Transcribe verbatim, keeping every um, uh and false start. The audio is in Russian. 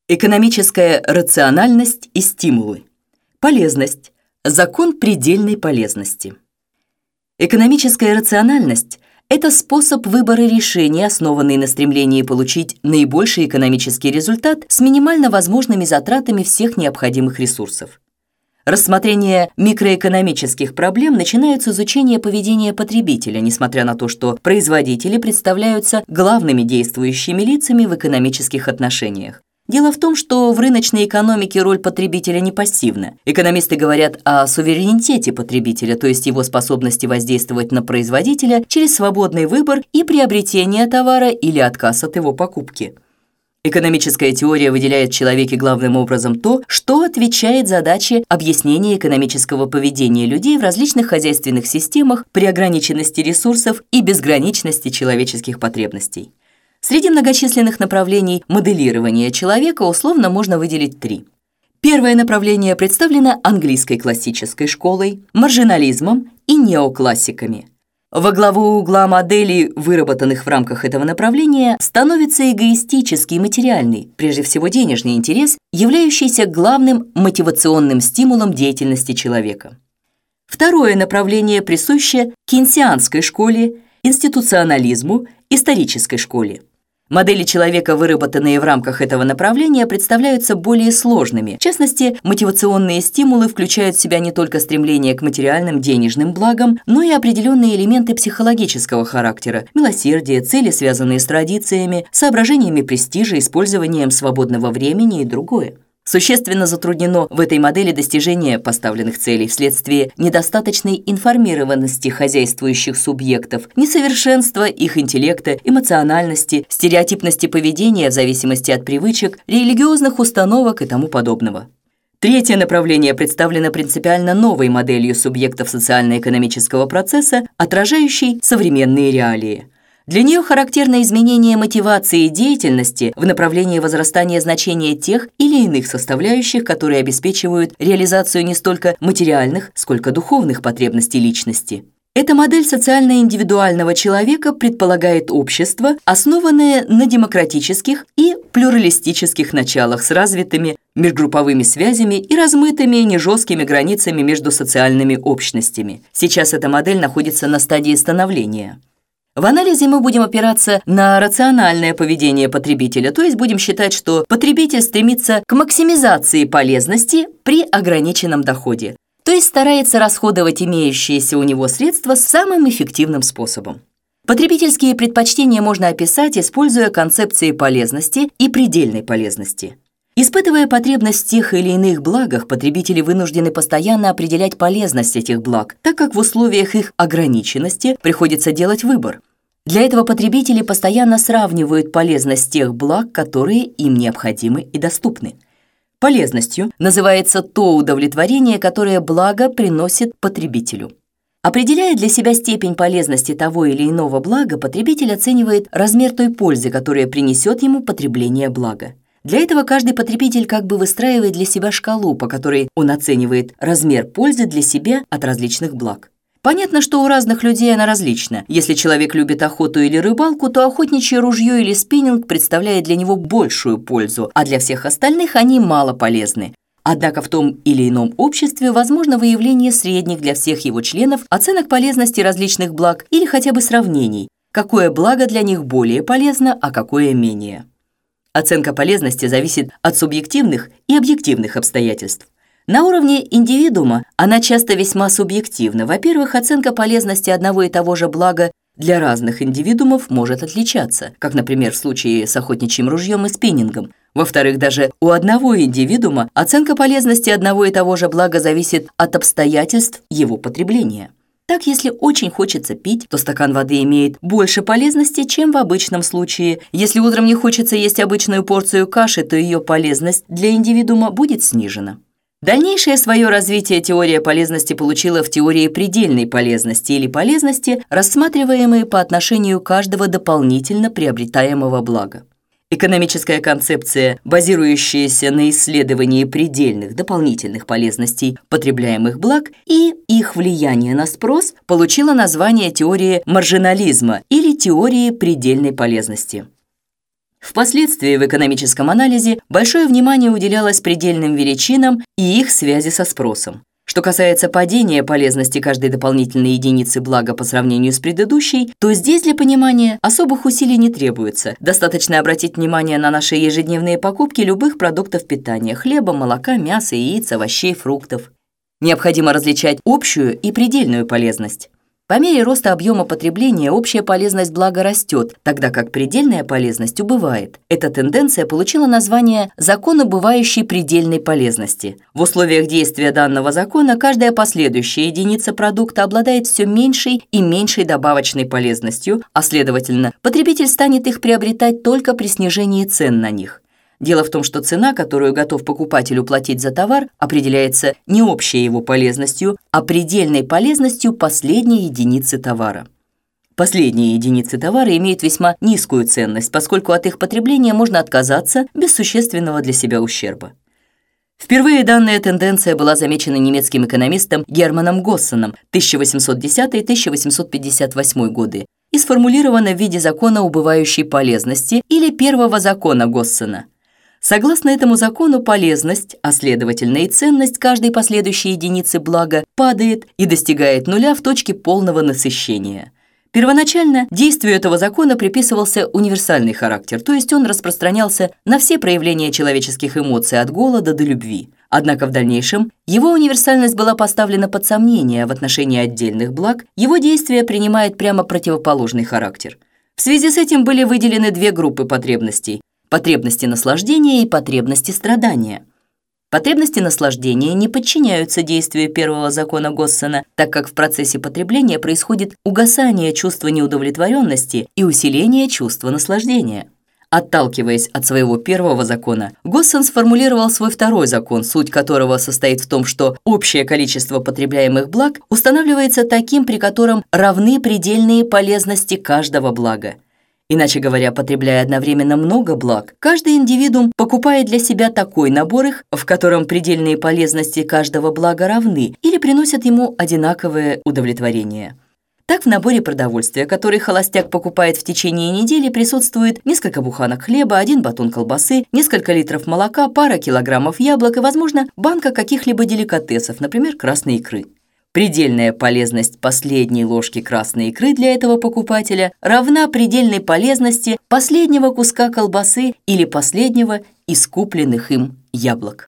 Экономическая рациональность и стимулы. Полезность. Закон предельной полезности. Экономическая рациональность – это способ выбора решения, основанный на стремлении получить наибольший экономический результат с минимально возможными затратами всех необходимых ресурсов. Рассмотрение микроэкономических проблем начинают с изучения поведения потребителя, несмотря на то, что производители представляются главными действующими лицами в экономических отношениях. Дело в том, что в рыночной экономике роль потребителя не пассивна. Экономисты говорят о суверенитете потребителя, то есть его способности воздействовать на производителя через свободный выбор и приобретение товара или отказ от его покупки. Экономическая теория выделяет в человеке главным образом то, что отвечает задаче объяснения экономического поведения людей в различных хозяйственных системах при ограниченности ресурсов и безграничности человеческих потребностей. Среди многочисленных направлений моделирования человека условно можно выделить три. Первое направление представлено английской классической школой, маржинализмом и неоклассиками. Во главу угла моделей, выработанных в рамках этого направления, становится эгоистический, материальный, прежде всего денежный интерес, являющийся главным мотивационным стимулом деятельности человека. Второе направление присуще кейнсианской школе, институционализму, исторической школе. Модели человека, выработанные в рамках этого направления, представляются более сложными. В частности, мотивационные стимулы включают в себя не только стремление к материальным денежным благам, но и определенные элементы психологического характера, милосердие, цели, связанные с традициями, соображениями престижа, использованием свободного времени и другое. Существенно затруднено в этой модели достижение поставленных целей вследствие недостаточной информированности хозяйствующих субъектов, несовершенства их интеллекта, эмоциональности, стереотипности поведения в зависимости от привычек, религиозных установок и тому подобного. Третье направление представлено принципиально новой моделью субъектов социально-экономического процесса, отражающей современные реалии. Для нее характерно изменение мотивации деятельности в направлении возрастания значения тех или иных составляющих, которые обеспечивают реализацию не столько материальных, сколько духовных потребностей личности. Эта модель социально-индивидуального человека предполагает общество, основанное на демократических и плюралистических началах с развитыми межгрупповыми связями и размытыми нежесткими границами между социальными общностями. Сейчас эта модель находится на стадии становления. В анализе мы будем опираться на рациональное поведение потребителя, то есть будем считать, что потребитель стремится к максимизации полезности при ограниченном доходе, то есть старается расходовать имеющиеся у него средства самым эффективным способом. Потребительские предпочтения можно описать, используя концепции полезности и предельной полезности. Испытывая потребность в тех или иных благах, потребители вынуждены постоянно определять полезность этих благ, так как в условиях их ограниченности приходится делать выбор. Для этого потребители постоянно сравнивают полезность тех благ, которые им необходимы и доступны. Полезностью называется то удовлетворение, которое благо приносит потребителю. Определяя для себя степень полезности того или иного блага, потребитель оценивает размер той пользы, которая принесет ему потребление блага. Для этого каждый потребитель как бы выстраивает для себя шкалу, по которой он оценивает размер пользы для себя от различных благ. Понятно, что у разных людей она различна. Если человек любит охоту или рыбалку, то охотничье ружье или спиннинг представляет для него большую пользу, а для всех остальных они мало полезны. Однако в том или ином обществе возможно выявление средних для всех его членов оценок полезности различных благ или хотя бы сравнений, какое благо для них более полезно, а какое менее. Оценка полезности зависит от субъективных и объективных обстоятельств. На уровне индивидуума она часто весьма субъективна. Во-первых, оценка полезности одного и того же блага для разных индивидуумов может отличаться, как, например, в случае с охотничьим ружьем и спиннингом. Во-вторых, даже у одного индивидуума оценка полезности одного и того же блага зависит от обстоятельств его потребления. Так, если очень хочется пить, то стакан воды имеет больше полезности, чем в обычном случае. Если утром не хочется есть обычную порцию каши, то ее полезность для индивидуума будет снижена. Дальнейшее свое развитие теория полезности получила в теории предельной полезности или полезности, рассматриваемой по отношению каждого дополнительно приобретаемого блага. Экономическая концепция, базирующаяся на исследовании предельных дополнительных полезностей потребляемых благ и их влияния на спрос, получила название теории маржинализма или теории предельной полезности. Впоследствии в экономическом анализе большое внимание уделялось предельным величинам и их связи со спросом. Что касается падения полезности каждой дополнительной единицы блага по сравнению с предыдущей, то здесь для понимания особых усилий не требуется. Достаточно обратить внимание на наши ежедневные покупки любых продуктов питания – хлеба, молока, мяса, яиц, овощей, фруктов. Необходимо различать общую и предельную полезность. По мере роста объема потребления общая полезность блага растет, тогда как предельная полезность убывает. Эта тенденция получила название «закон убывающей предельной полезности». В условиях действия данного закона каждая последующая единица продукта обладает все меньшей и меньшей добавочной полезностью, а следовательно, потребитель станет их приобретать только при снижении цен на них. Дело в том, что цена, которую готов покупатель уплатить за товар, определяется не общей его полезностью, а предельной полезностью последней единицы товара. Последние единицы товара имеют весьма низкую ценность, поскольку от их потребления можно отказаться без существенного для себя ущерба. Впервые данная тенденция была замечена немецким экономистом Германом Госсеном тысяча восемьсот десятый — тысяча восемьсот пятьдесят восьмой годы и сформулирована в виде закона убывающей полезности или первого закона Госсена. Согласно этому закону, полезность, а следовательно и ценность каждой последующей единицы блага падает и достигает нуля в точке полного насыщения. Первоначально действию этого закона приписывался универсальный характер, то есть он распространялся на все проявления человеческих эмоций от голода до любви. Однако в дальнейшем его универсальность была поставлена под сомнение в отношении отдельных благ, его действие принимает прямо противоположный характер. В связи с этим были выделены две группы потребностей – потребности наслаждения и потребности страдания. Потребности наслаждения не подчиняются действию первого закона Госсена, так как в процессе потребления происходит угасание чувства неудовлетворенности и усиление чувства наслаждения. Отталкиваясь от своего первого закона, Госсен сформулировал свой второй закон, суть которого состоит в том, что общее количество потребляемых благ устанавливается таким, при котором равны предельные полезности каждого блага. Иначе говоря, потребляя одновременно много благ, каждый индивидуум покупает для себя такой набор их, в котором предельные полезности каждого блага равны или приносят ему одинаковое удовлетворение. Так в наборе продовольствия, который холостяк покупает в течение недели, присутствует несколько буханок хлеба, один батон колбасы, несколько литров молока, пара килограммов яблок и, возможно, банка каких-либо деликатесов, например, красной икры. Предельная полезность последней ложки красной икры для этого покупателя равна предельной полезности последнего куска колбасы или последнего из купленных им яблок.